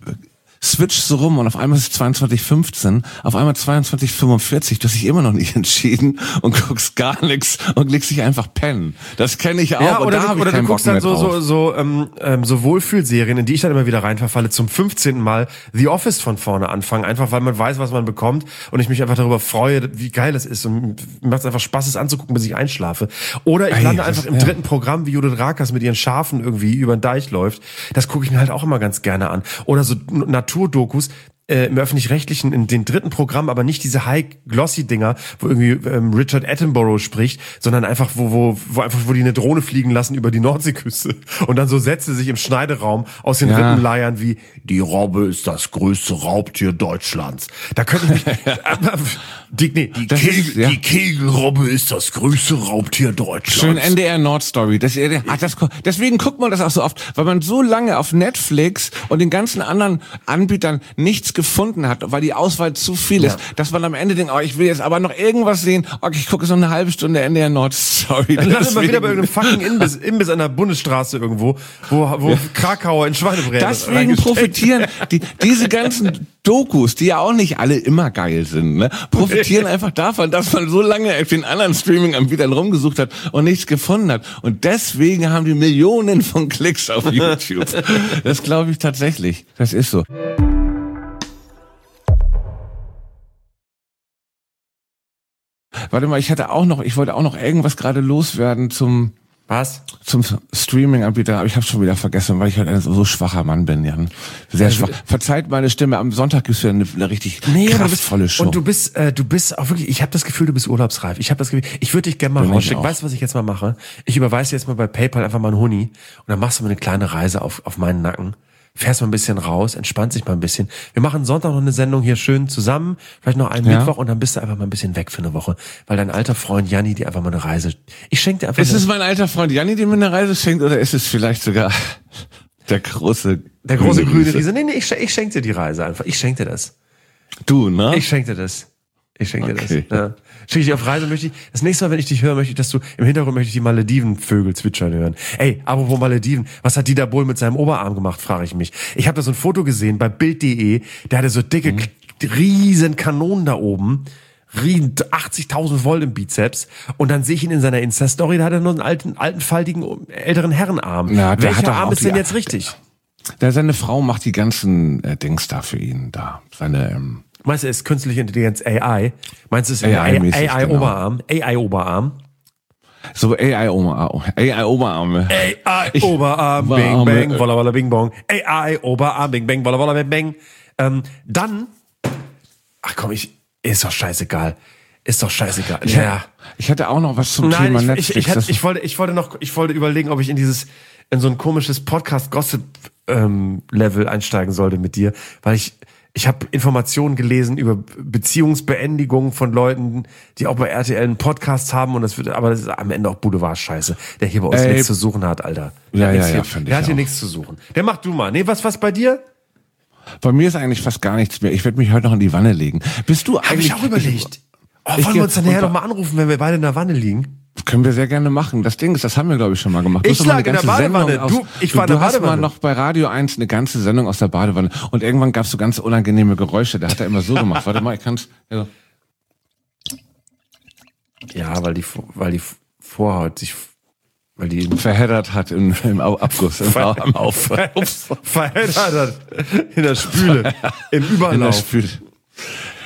switch so rum und auf einmal ist es zweiundzwanzig Uhr fünfzehn, auf einmal zweiundzwanzig Uhr fünfundvierzig, du hast dich immer noch nicht entschieden und guckst gar nichts und legst dich einfach pennen. Das kenne ich auch. Ja, und oder da du, hab ich oder du keinen guckst Bock dann so, mehr so, drauf. so, ähm, ähm, so Wohlfühlserien, in die ich dann immer wieder reinverfalle, zum fünfzehnten Mal The Office von vorne anfangen, einfach weil man weiß, was man bekommt und ich mich einfach darüber freue, wie geil es ist und mir macht es einfach Spaß, es anzugucken, bis ich einschlafe. Oder ich Ey, lande das- einfach im ja. dritten Programm, wie Judith Rakers mit ihren Schafen irgendwie über den Deich läuft. Das gucke ich mir halt auch immer ganz gerne an. Oder so Naturdokus, äh, im Öffentlich-Rechtlichen, in den dritten Programm, aber nicht diese High-Glossy-Dinger, wo irgendwie ähm, Richard Attenborough spricht, sondern einfach, wo, wo, wo einfach, wo die eine Drohne fliegen lassen über die Nordseeküste und dann so Sätze sich im Schneideraum aus den Ja. Rippen leiern wie, die Robbe ist das größte Raubtier Deutschlands. Da könnte ich mich, äh, die, nee, die, Das Kegel, ist- ja. die Kegelrobbe ist das größte Raubtier Deutschlands. Schön N D R Nord Story. Das, ach, das, deswegen guckt man das auch so oft, weil man so lange auf Netflix und den ganzen anderen Anbietern nichts gefunden hat, weil die Auswahl zu viel ist, Ja. dass man am Ende denkt, oh, ich will jetzt aber noch irgendwas sehen. Okay, ich gucke so eine halbe Stunde N D R Nord Story. Dann landen wir Deswegen- wieder bei irgendeinem fucking Imbiss, Imbiss an der Bundesstraße irgendwo, wo, wo Krakauer in Schweinebräne Deswegen reingesteckt. profitieren die, diese ganzen Dokus, die ja auch nicht alle immer geil sind, ne, profitieren einfach davon, dass man so lange auf den anderen Streaming-Anbietern rumgesucht hat und nichts gefunden hat. Und deswegen haben die Millionen von Klicks auf YouTube. Das glaube ich tatsächlich. Das ist so. Warte mal, ich hatte auch noch, ich wollte auch noch irgendwas gerade loswerden zum Was? zum Streaming-Anbieter, aber ich habe schon wieder vergessen, weil ich halt ein so schwacher Mann bin, Jan. Sehr schwach. Verzeiht meine Stimme, am Sonntag gibt's ja eine, eine richtig kraftvolle Show. Und du bist, äh, du bist auch wirklich, ich habe das Gefühl, du bist urlaubsreif. Ich habe das Gefühl, ich würde dich gerne mal Bin ich rausschicken. auch. Weißt du, was ich jetzt mal mache? Ich überweise dir jetzt mal bei PayPal einfach mal einen Huni und dann machst du mal eine kleine Reise auf, auf meinen Nacken. Fährst mal ein bisschen raus, entspannt sich mal ein bisschen. Wir machen Sonntag noch eine Sendung hier schön zusammen, vielleicht noch einen Ja. Mittwoch und dann bist du einfach mal ein bisschen weg für eine Woche, weil dein alter Freund Janni dir einfach mal eine Reise. Ich schenke dir einfach Ist eine, es mein alter Freund Janni, der mir eine Reise schenkt, oder ist es vielleicht sogar der große der große grüne Riese? Riese. Nee, nee, ich, sch- ich schenke dir die Reise einfach. Ich schenke dir das. Du, ne? Ich schenke dir das. Ich schenke dir Okay. das. Ja. Schicke ich auf Reise, möchte ich, das nächste Mal, wenn ich dich höre, möchte ich, dass du, im Hintergrund möchte ich die Maledivenvögel zwitschern hören. Ey, apropos Malediven, was hat Dieter Bohlen mit seinem Oberarm gemacht, frage ich mich. Ich habe da so ein Foto gesehen bei Bild punkt de, der hatte so dicke, Mhm. k- riesen Kanonen da oben, riesen achtzigtausend Volt im Bizeps und dann sehe ich ihn in seiner Insta-Story, da hat er nur einen alten, alten, faltigen, älteren Herrenarm. Ja, der Welcher hat doch Arm auch ist denn die- jetzt richtig? Da seine Frau macht die ganzen äh, Dings da für ihn da. Seine ähm, Meinst du, es ist künstliche Intelligenz A I? Meinst du, es ist ein A I-mäßig, A I-Oberarm? A I-Oberarm? so A I Oberarme. A I Oberarme. A I Ich- Oberarm, war bing arme- bang, walla walla bing bong. A I Oberarm, bing bang, walla walla bing bang. Ähm, dann, ach komm, ich, ist doch scheißegal. Ist doch scheißegal. Ja. Ich hatte auch noch was zum Nein, Thema ich, Netflix. ich, ich, hätte- Das- ich wollte, ich wollte noch, ich wollte überlegen, ob ich in dieses, in so ein komisches Podcast-Gossip-Level einsteigen sollte mit dir, weil ich, ich habe Informationen gelesen über Beziehungsbeendigungen von Leuten, die auch bei R T L einen Podcast haben und das wird, aber das ist am Ende auch Boulevard-Scheiße, der hier bei uns Ey. nichts zu suchen hat, Alter. Der Ja, hat ja, nichts ja, hier, find ich Der hat hier auch. nichts zu suchen. Der mach du mal. Nee, was, was bei dir? Bei mir ist eigentlich fast gar nichts mehr. Ich werde mich heute noch in die Wanne legen. Bist du Habe eigentlich... ich auch überlegt. Oh, ich wollen geh- wir uns dann nachher und- noch mal anrufen, wenn wir beide in der Wanne liegen? Können wir sehr gerne machen. Das Ding ist, das haben wir, glaube ich, schon mal gemacht. Du Ich hast doch mal lag in der ganze Badewanne. Sendung aus- Du, ich war in du der hast mal Badewanne. noch bei Radio eins eine ganze Sendung aus der Badewanne. Und irgendwann gab es so ganz unangenehme Geräusche. Da hat er immer so gemacht. Warte mal, ich kann's... Ja. Ja, weil die, weil die Vorhaut sich, weil die Verheddert hat im, im Au- Abguss. Im, Au- im Auf. verheddert hat in der Spüle, im In der Überlauf. Spül.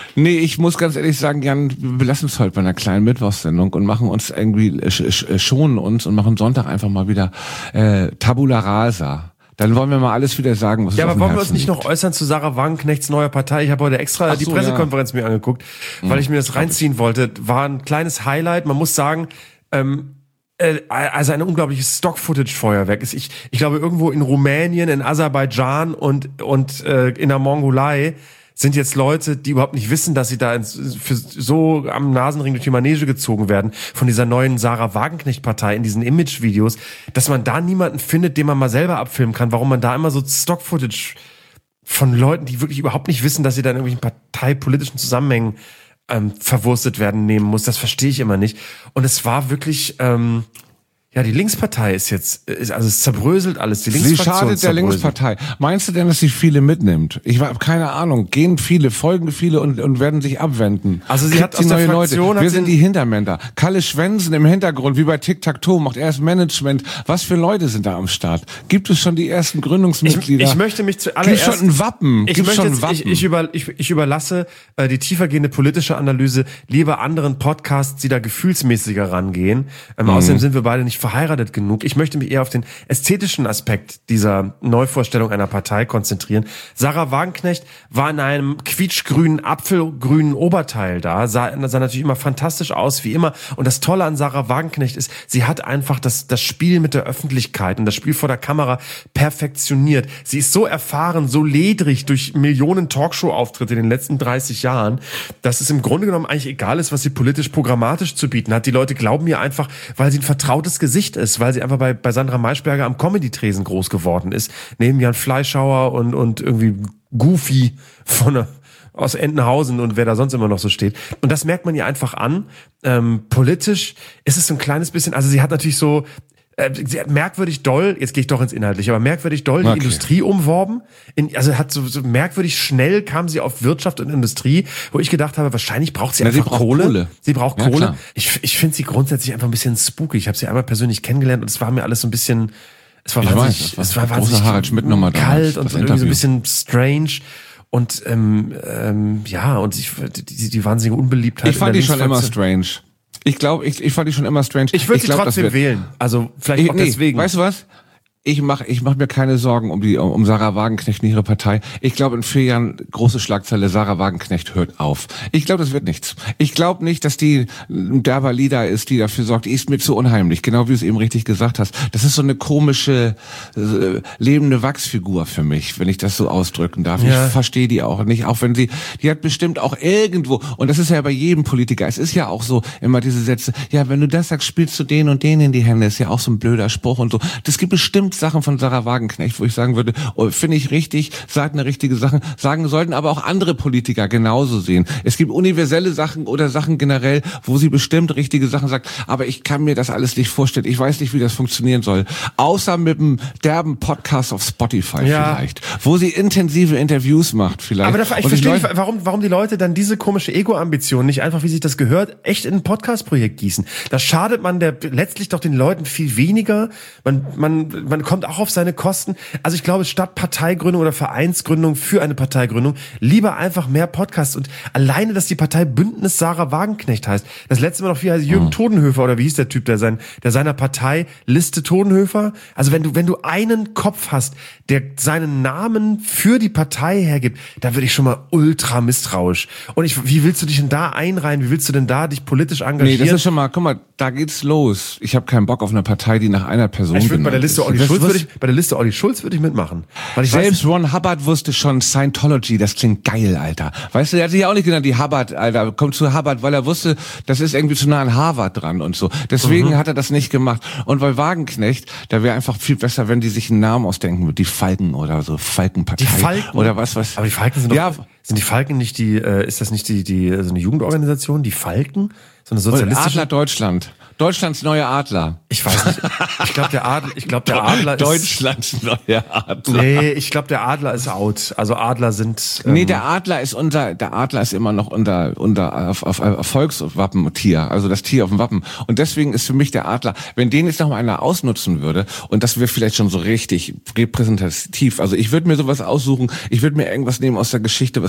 Nee, ich muss ganz ehrlich sagen, Jan, wir belassen es heute bei einer kleinen Mittwochssendung und machen uns irgendwie, äh, schonen uns und machen Sonntag einfach mal wieder äh, Tabula Rasa. Dann wollen wir mal alles wieder sagen, was Ja, uns aber wollen wir Herzen uns nicht liegt. noch äußern zu Sarah Wagenknechts neuer Partei? Ich habe heute extra Ach die so, Pressekonferenz mir angeguckt, weil Mhm, ich mir das reinziehen wollte. War ein kleines Highlight. Man muss sagen, ähm, äh, also ein unglaubliches Stock-Footage-Feuerwerk. Ich, ich glaube, irgendwo in Rumänien, in Aserbaidschan und, und äh, in der Mongolei sind jetzt Leute, die überhaupt nicht wissen, dass sie da ins, für so am Nasenring durch die Manege gezogen werden von dieser neuen Sarah Wagenknecht-Partei in diesen Image-Videos, dass man da niemanden findet, den man mal selber abfilmen kann. Warum man da immer so Stock-Footage von Leuten, die wirklich überhaupt nicht wissen, dass sie da in irgendwelchen parteipolitischen Zusammenhängen ähm, verwurstet werden, nehmen muss, das verstehe ich immer nicht. Und es war wirklich... Ähm, Ja, die Linkspartei ist jetzt, ist, also es zerbröselt alles. Die Sie Linksfraktion schadet der zerbröselt. Linkspartei. Meinst du denn, dass sie viele mitnimmt? Ich habe keine Ahnung. Gehen viele, folgen viele und, und werden sich abwenden. Also sie Kriegt hat aus der neue Fraktion Leute. hat Wir sie- sind die Hintermänner. Kalle Schwensen im Hintergrund, wie bei Tic-Tac-Toe, macht erst Management. Was für Leute sind da am Start? Gibt es schon die ersten Ich, Gründungsmitglieder? ich möchte mich zuallererst... Gibt schon ein Wappen? Ich, Gibt möchte schon ein jetzt, Wappen? ich, ich, über, ich, ich überlasse äh, die tiefergehende politische Analyse lieber anderen Podcasts, die da gefühlsmäßiger rangehen. Ähm, Mhm. Außerdem sind wir beide nicht verheiratet genug. Ich möchte mich eher auf den ästhetischen Aspekt dieser Neuvorstellung einer Partei konzentrieren. Sarah Wagenknecht war in einem quietschgrünen, apfelgrünen Oberteil da, sah, sah natürlich immer fantastisch aus, wie immer. Und das Tolle an Sarah Wagenknecht ist, sie hat einfach das, das Spiel mit der Öffentlichkeit und das Spiel vor der Kamera perfektioniert. Sie ist so erfahren, so ledrig durch Millionen Talkshow-Auftritte in den letzten dreißig Jahren, dass es im Grunde genommen eigentlich egal ist, was sie politisch programmatisch zu bieten hat. Die Leute glauben ihr einfach, weil sie ein vertrautes Gesicht ist, weil sie einfach bei, bei Sandra Maischberger am Comedy-Tresen groß geworden ist, neben Jan Fleischhauer und, und irgendwie Goofy von der, aus Entenhausen und wer da sonst immer noch so steht. Und das merkt man ihr einfach an. Ähm, politisch ist es so ein kleines bisschen, also sie hat natürlich so, äh, sie hat merkwürdig doll, jetzt gehe ich doch ins Inhaltliche, aber merkwürdig doll die Okay. Industrie umworben. In, also hat so, so merkwürdig schnell kam sie auf Wirtschaft und Industrie, wo ich gedacht habe, wahrscheinlich braucht sie Na, sie einfach braucht Kohle. Kohle. Sie braucht Ja, Kohle. klar. Ich, ich finde sie grundsätzlich einfach ein bisschen spooky. Ich habe sie einmal persönlich kennengelernt und es war mir alles so ein bisschen, es war Ich wahnsinnig, weiß, das es war war die große wahnsinnig Harald Schmidt-Nummer damals, kalt und, das und irgendwie so ein Interview. bisschen strange. Und ähm, ähm, ja, und ich, die, die wahnsinnige Unbeliebtheit. Ich fand in die der schon immer Linksfraktion. strange. Ich glaube, ich, ich fand die schon immer strange. Ich würde sie glaub, dass trotzdem wir- wählen. Also vielleicht Ich, auch nee, deswegen. Weißt du was? Ich mache ich mach mir keine Sorgen um die um Sarah Wagenknecht und ihre Partei. Ich glaube, in vier Jahren große Schlagzeile, Sarah Wagenknecht hört auf. Ich glaube, das wird nichts. Ich glaube nicht, dass die ein derber Leader ist, die dafür sorgt. Die ist mir zu unheimlich, genau wie du es eben richtig gesagt hast. Das ist so eine komische, äh, lebende Wachsfigur für mich, wenn ich das so ausdrücken darf. Ja. Ich verstehe die auch nicht, auch wenn sie, die hat bestimmt auch irgendwo, und das ist ja bei jedem Politiker, es ist ja auch so, immer diese Sätze, ja, wenn du das sagst, spielst du den und den in die Hände, ist ja auch so ein blöder Spruch und so. Das gibt bestimmt Sachen von Sarah Wagenknecht, wo ich sagen würde, oh, finde ich richtig, sagt eine richtige Sache, sagen sollten aber auch andere Politiker genauso sehen. Es gibt universelle Sachen oder Sachen generell, wo sie bestimmt richtige Sachen sagt, aber ich kann mir das alles nicht vorstellen. Ich weiß nicht, wie das funktionieren soll. Außer mit einem derben Podcast auf Spotify Ja. vielleicht, wo sie intensive Interviews macht vielleicht. Aber dafür, ich Und die verstehe nicht, Leute- warum, warum die Leute dann diese komische Ego-Ambition nicht einfach, wie sich das gehört, echt in ein Podcast-Projekt gießen. Da schadet man der letztlich doch den Leuten viel weniger. Man, man, man kommt auch auf seine Kosten. Also ich glaube, statt Parteigründung oder Vereinsgründung für eine Parteigründung, lieber einfach mehr Podcasts. Und alleine, dass die Partei Bündnis Sarah Wagenknecht heißt. Das letzte Mal noch, wie heißt Jürgen Mhm. Todenhöfer oder wie hieß der Typ, der sein, der seiner Partei Liste Todenhöfer. Also wenn du, wenn du einen Kopf hast, der seinen Namen für die Partei hergibt, da würde ich schon mal ultra misstrauisch. Und ich, wie willst du dich denn da einreihen? Wie willst du denn da dich politisch Nee, engagieren? das ist schon mal, guck mal, da geht's los. Ich habe keinen Bock auf eine Partei, die nach einer Person ich würde bei der benannt Liste ist. Olli Das Schulz wirst- würde ich, bei der Liste Olli Schulz würde ich mitmachen. Weil ich weiß, Selbst Ron Hubbard wusste schon, Scientology, das klingt geil, Alter. Weißt du, der hat sich ja auch nicht genannt, die Hubbard, Alter, kommt zu Hubbard, weil er wusste, das ist irgendwie zu nah an Harvard dran und so. Deswegen Mhm. hat er das nicht gemacht. Und bei Wagenknecht, da wäre einfach viel besser, wenn die sich einen Namen ausdenken würden, die Falken oder so, Falkenpartei. die Falken. Oder was, was. Aber die Falken sind doch, Ja, sind die Falken nicht die, äh, ist das nicht die, die, so eine Jugendorganisation? Die Falken? So eine und sozialistische? Adler Deutschland. Deutschlands neue Adler. Ich weiß nicht. Ich glaube, der Adler, ich glaube, der Adler ist, Deutschlands neue Adler. nee, ich glaube, der Adler ist out. Also Adler sind, ähm, Nee, der Adler ist unser, der Adler ist immer noch unser, unser auf, auf, auf Volkswappentier, also das Tier auf dem Wappen. Und deswegen ist für mich der Adler, wenn den jetzt noch mal einer ausnutzen würde, und das wäre vielleicht schon so richtig repräsentativ, also ich würde mir sowas aussuchen, ich würde mir irgendwas nehmen aus der Geschichte, was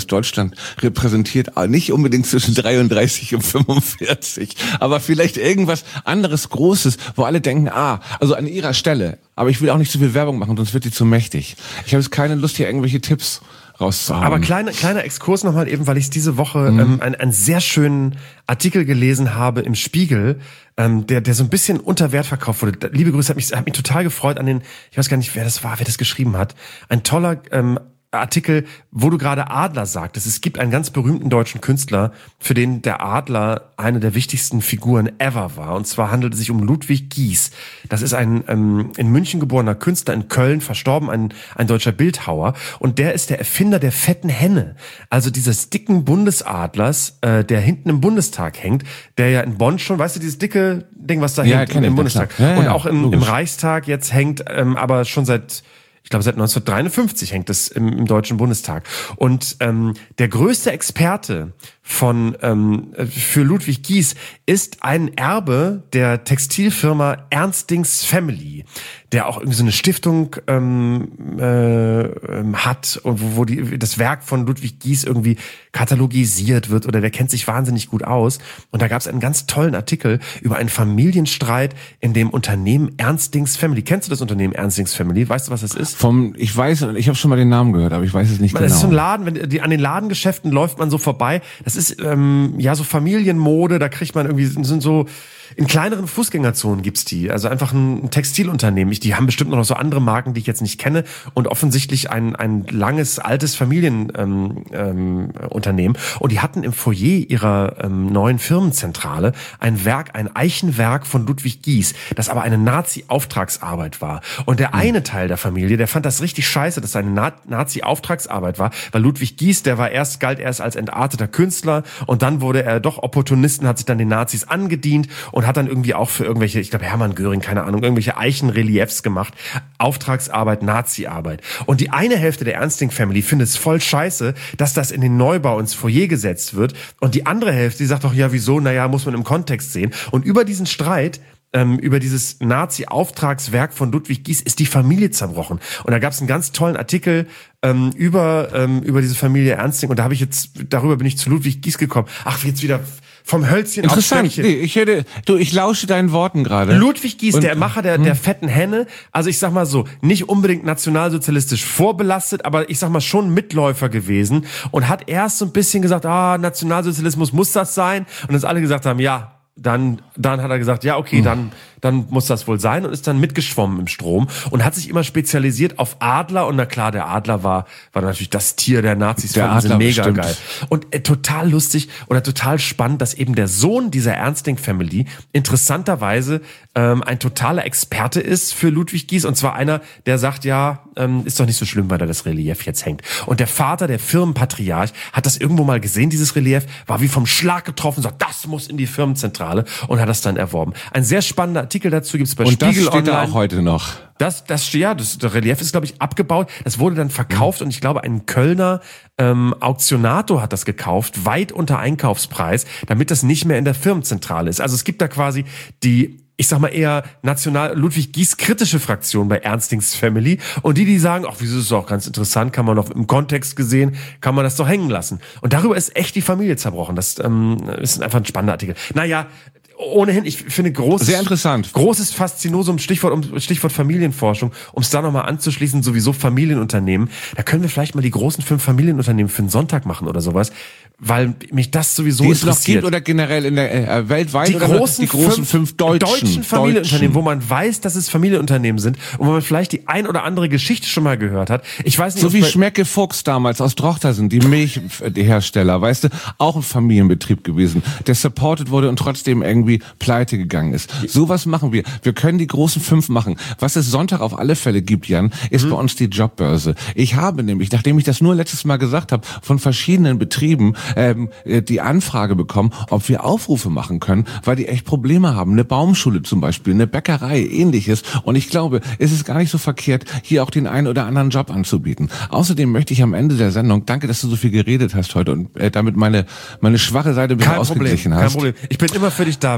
das Deutschland repräsentiert, nicht unbedingt zwischen dreiunddreißig und fünfundvierzig, aber vielleicht irgendwas anderes Großes, wo alle denken, ah, also an ihrer Stelle. Aber ich will auch nicht zu viel Werbung machen, sonst wird die zu mächtig. Ich habe jetzt keine Lust, hier irgendwelche Tipps rauszuhauen. Aber kleiner kleiner Exkurs nochmal eben, weil ich diese Woche mhm. ähm, einen, einen sehr schönen Artikel gelesen habe im Spiegel, ähm, der der so ein bisschen unter Wert verkauft wurde. Liebe Grüße, hat mich hat mich total gefreut an den, ich weiß gar nicht, wer das war, wer das geschrieben hat. Ein toller ähm, Artikel, wo du gerade Adler sagtest. Es gibt einen ganz berühmten deutschen Künstler, für den der Adler eine der wichtigsten Figuren ever war. Und zwar handelt es sich um Ludwig Gies. Das ist ein ähm, in München geborener Künstler, in Köln verstorben, ein, ein deutscher Bildhauer. Und der ist der Erfinder der fetten Henne. Also dieses dicken Bundesadlers, äh, der hinten im Bundestag hängt, der ja in Bonn schon, weißt du, dieses dicke Ding, was da ja, hängt im, im Bundestag. Ja, ja, und auch im, im Reichstag jetzt hängt, ähm, aber schon seit... Ich glaube, seit neunzehnhundertdreiundfünfzig hängt das im, im Deutschen Bundestag. Und ähm, der größte Experte von ähm, für Ludwig Gies ist ein Erbe der Textilfirma Ernstings Family, der auch irgendwie so eine Stiftung ähm, äh, hat, und wo, wo die, das Werk von Ludwig Gies irgendwie katalogisiert wird, oder der kennt sich wahnsinnig gut aus. Und da gab es einen ganz tollen Artikel über einen Familienstreit in dem Unternehmen Ernstings Family. Kennst du das Unternehmen Ernstings Family? Weißt du, was das ist? Vom, ich weiß, ich habe schon mal den Namen gehört, aber ich weiß es nicht das genau. Das ist so ein Laden, wenn die, an den Ladengeschäften läuft man so vorbei. Das ist ähm, ja so Familienmode, da kriegt man irgendwie, sind so, in kleineren Fußgängerzonen gibt's die. Also einfach ein Textilunternehmen. Die haben bestimmt noch so andere Marken, die ich jetzt nicht kenne, und offensichtlich ein ein langes, altes Familienunternehmen. Ähm, ähm, Unternehmen. Und die hatten im Foyer ihrer ähm, neuen Firmenzentrale ein Werk, ein Eichenwerk von Ludwig Gies, das aber eine Nazi-Auftragsarbeit war. Und der mhm. eine Teil der Familie, der fand das richtig scheiße, dass es eine Na- Nazi-Auftragsarbeit war, weil Ludwig Gies, der war erst, galt erst als entarteter Künstler, und dann wurde er doch Opportunisten, hat sich dann den Nazis angedient und hat dann irgendwie auch für irgendwelche, ich glaube Hermann Göring, keine Ahnung, irgendwelche Eichenreliefs gemacht. Auftragsarbeit, Nazi-Arbeit. Und die eine Hälfte der Ernsting Family findet es voll scheiße, dass das in den Neubau ins Foyer gesetzt wird. Und die andere Hälfte, die sagt doch, ja, wieso? Naja, muss man im Kontext sehen. Und über diesen Streit, ähm, über dieses Nazi-Auftragswerk von Ludwig Gies ist die Familie zerbrochen. Und da gab es einen ganz tollen Artikel ähm, über ähm, über diese Familie Ernsting. Und da habe ich jetzt, darüber bin ich zu Ludwig Gies gekommen. Ach, jetzt wieder... Vom Hölzchen auf Stöckchen. Nee, ich hätte, du, ich lausche deinen Worten gerade. Ludwig Gies, und, der Macher der, der fetten Henne, also ich sag mal so, nicht unbedingt nationalsozialistisch vorbelastet, aber ich sag mal schon Mitläufer gewesen, und hat erst so ein bisschen gesagt, ah, Nationalsozialismus muss das sein, und uns alle gesagt haben, ja, dann dann hat er gesagt, ja, okay, dann dann muss das wohl sein, und ist dann mitgeschwommen im Strom und hat sich immer spezialisiert auf Adler. Und na klar, der Adler war war natürlich das Tier der Nazis, der fanden sie mega bestimmt. geil. Und äh, total lustig oder total spannend, dass eben der Sohn dieser Ernsting Family interessanterweise ähm, ein totaler Experte ist für Ludwig Gies, und zwar einer, der sagt, ja, ähm, ist doch nicht so schlimm, weil da das Relief jetzt hängt. Und der Vater, der Firmenpatriarch, hat das irgendwo mal gesehen, dieses Relief, war wie vom Schlag getroffen, sagt, das muss in die Firmenzentrale, und hat das dann erworben. Ein sehr spannender Artikel dazu gibt's bei und Spiegel das steht Online. auch heute noch. Das, das, ja, das, das Relief ist, glaube ich, abgebaut. Das wurde dann verkauft, mhm. und ich glaube, ein Kölner ähm, Auktionator hat das gekauft, weit unter Einkaufspreis, damit das nicht mehr in der Firmenzentrale ist. Also es gibt da quasi die, ich sag mal eher national Ludwig Gies kritische Fraktion bei Ernstings Family, und die, die sagen, ach, wieso, ist es auch ganz interessant, kann man doch im Kontext gesehen, kann man das doch hängen lassen. Und darüber ist echt die Familie zerbrochen. Das ähm, ist einfach ein spannender Artikel. Naja, ohnehin, ich finde großes, sehr interessant, großes Faszinosum, Stichwort um Stichwort Familienforschung, um es da nochmal anzuschließen, sowieso Familienunternehmen. Da können wir vielleicht mal die großen fünf Familienunternehmen für einen Sonntag machen oder sowas, weil mich das sowieso die es noch interessiert. Gibt oder generell in der äh, weltweit die oder großen, die großen fünf, fünf deutschen, deutschen Familienunternehmen, deutschen. wo man weiß, dass es Familienunternehmen sind und wo man vielleicht die ein oder andere Geschichte schon mal gehört hat. Ich weiß nicht, so wie Schmecke Fuchs damals aus Drochtersen, die Milchhersteller, weißt du, auch ein Familienbetrieb gewesen, der supported wurde und trotzdem irgendwie pleite gegangen ist. Sowas machen wir. Wir können die großen fünf machen. Was es Sonntag auf alle Fälle gibt, Jan, ist mhm. bei uns die Jobbörse. Ich habe nämlich, nachdem ich das nur letztes Mal gesagt habe, von verschiedenen Betrieben ähm, die Anfrage bekommen, ob wir Aufrufe machen können, weil die echt Probleme haben. Eine Baumschule zum Beispiel, eine Bäckerei, ähnliches. Und ich glaube, es ist gar nicht so verkehrt, hier auch den einen oder anderen Job anzubieten. Außerdem möchte ich am Ende der Sendung, danke, dass du so viel geredet hast heute und äh, damit meine meine schwache Seite ein bisschen kein ausgeglichen Problem, hast. Kein Problem. Ich bin immer für dich da.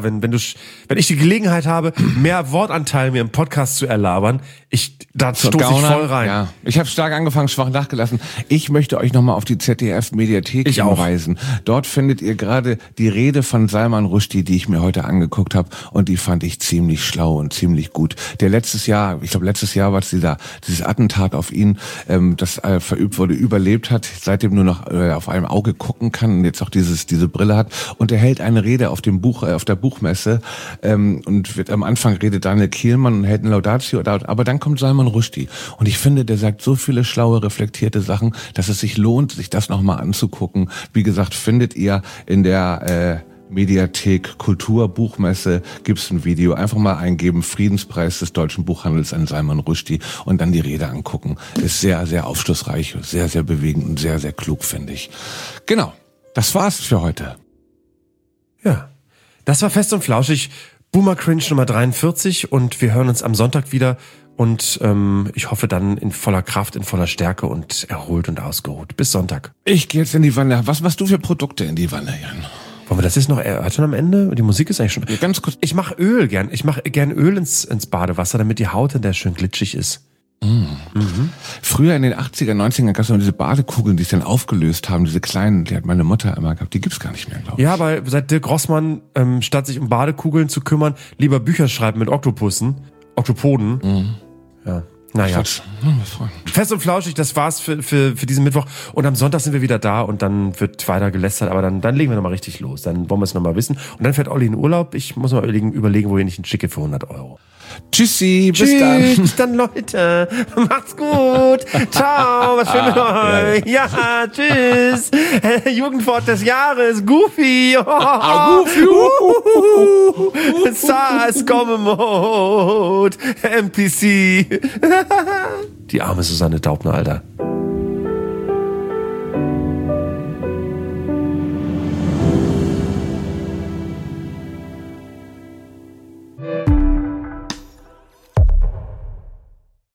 klar, wenn, wenn du, wenn ich die Gelegenheit habe, mehr Wortanteil mir im Podcast zu erlabern, ich, da stoße ich voll rein. Ja. Ich habe stark angefangen, schwach nachgelassen. Ich möchte euch nochmal auf die Z D F-Mediathek hinweisen. Dort findet ihr gerade die Rede von Salman Rushdie, die ich mir heute angeguckt habe, und die fand ich ziemlich schlau und ziemlich gut. Der letztes Jahr, ich glaube letztes Jahr war es dieser, dieses Attentat auf ihn, ähm, das äh, verübt wurde, überlebt hat, seitdem nur noch äh, auf einem Auge gucken kann und jetzt auch dieses diese Brille hat, und er hält eine Rede auf dem Buch äh, auf der Buchmesse ähm, und wird am Anfang redet Daniel Kielmann und hält eine Laudatio, aber dann kommt Salman Rushdie und ich finde, der sagt so viele schlaue, reflektierte Sachen, dass es sich lohnt, sich das nochmal anzugucken. Wie gesagt, findet ihr in der äh, Mediathek Kultur Buchmesse, gibt's ein Video, einfach mal eingeben, Friedenspreis des deutschen Buchhandels an Salman Rushdie und dann die Rede angucken. Ist sehr, sehr aufschlussreich, sehr, sehr bewegend und sehr, sehr klug, finde ich. Genau, das war's für heute. Ja, das war Fest und Flauschig, Boomer Cringe Nummer dreiundvierzig, und wir hören uns am Sonntag wieder und ähm, ich hoffe dann in voller Kraft, in voller Stärke und erholt und ausgeruht. Bis Sonntag. Ich gehe jetzt in die Wanne. Was machst du für Produkte in die Wanne, Jan? Wollen wir das jetzt noch erörtern am Ende? Die Musik ist eigentlich schon... Ja, ganz kurz. Ich mache Öl gern. Ich mache gern Öl ins, ins Badewasser, damit die Haut dann schön glitschig ist. Mm. Mhm. Früher in den achtziger, neunziger gab es noch diese Badekugeln, die sich dann aufgelöst haben, diese kleinen, die hat meine Mutter immer gehabt, die gibt's gar nicht mehr, glaube ich. Ja, aber seit Dirk Rossmann, ähm, statt sich um Badekugeln zu kümmern, lieber Bücher schreiben mit Oktopussen, Oktopoden. Mhm. Ja. Naja. Fest und flauschig, das war's für, für, für diesen Mittwoch. Und am Sonntag sind wir wieder da und dann wird weiter gelästert, aber dann, dann legen wir nochmal richtig los. Dann wollen wir es nochmal wissen. Und dann fährt Olli in Urlaub. Ich muss mal überlegen, überlegen, wo ihr nicht einen schicke für hundert Euro. Tschüssi, bis Tschüss, dann. Bis dann, Leute. Macht's gut. Ciao, was schön mit euch. Ja, ja, tschüss. Jugendwort des Jahres, Goofy. Oh, Goofy. Stars Come Mode. M P C. Die arme Susanne Daubner, Alter.